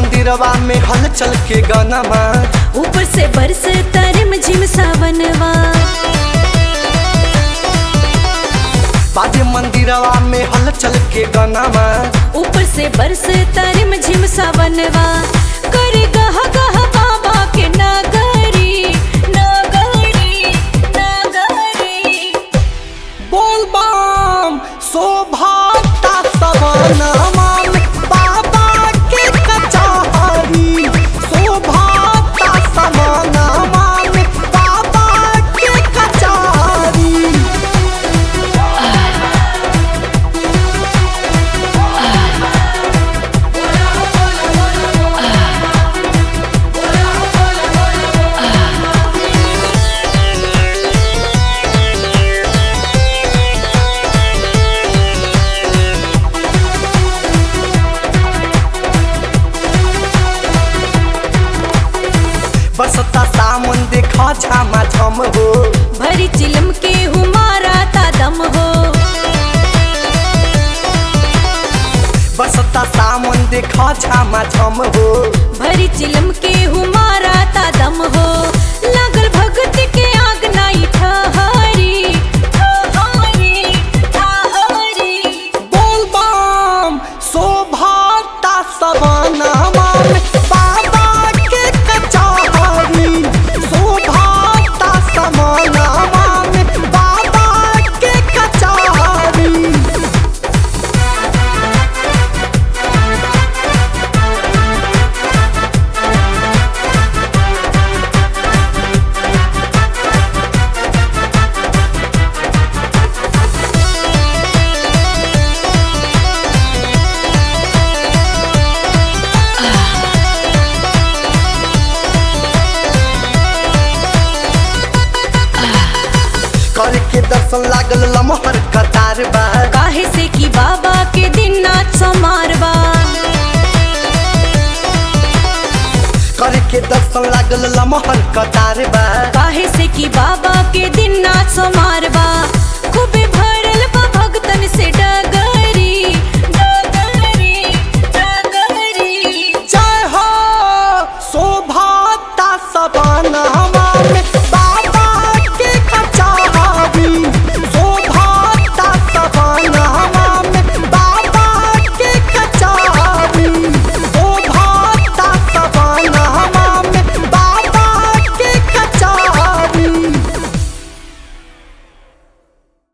मंदिरवा में हलचल के गानामा, ऊपर से बरस तारिम झिम सावनवा। बाजे मंदिरवा में हलचल के गानामा, ऊपर से बरस तारिम झिम सावनवा। करे गह गह बाबा के नगरी नगरी नगरी। बोल बम शोभाता सवनमा में बाबा के कचहरी, शोभाता सवनमा में बाबा के कचहरी। बरसता सावन देखा झमा झम हो, भरी चिलम के हुमारा ता दम हो। बरसता सावन देखा झमा झम हो, भरी चिलम के हुमारा ता दम हो। लागल भगत के आग नाई ठहरी ठहरी ठहरी। बोल बम शोभाता सवनमा में बाबा के कचहरी, शोभाता सवनमा में बाबा के कचहरी। करे के दर्शन लागल लमहर कतार बा, काहे से कि बाबा के दिन नाच समारवा। करे के दर्शन लागल लमहर कतार बा, काहे से कि बाबा के दिन नाच समारवा। खूबे भरल बा भगतन से डगर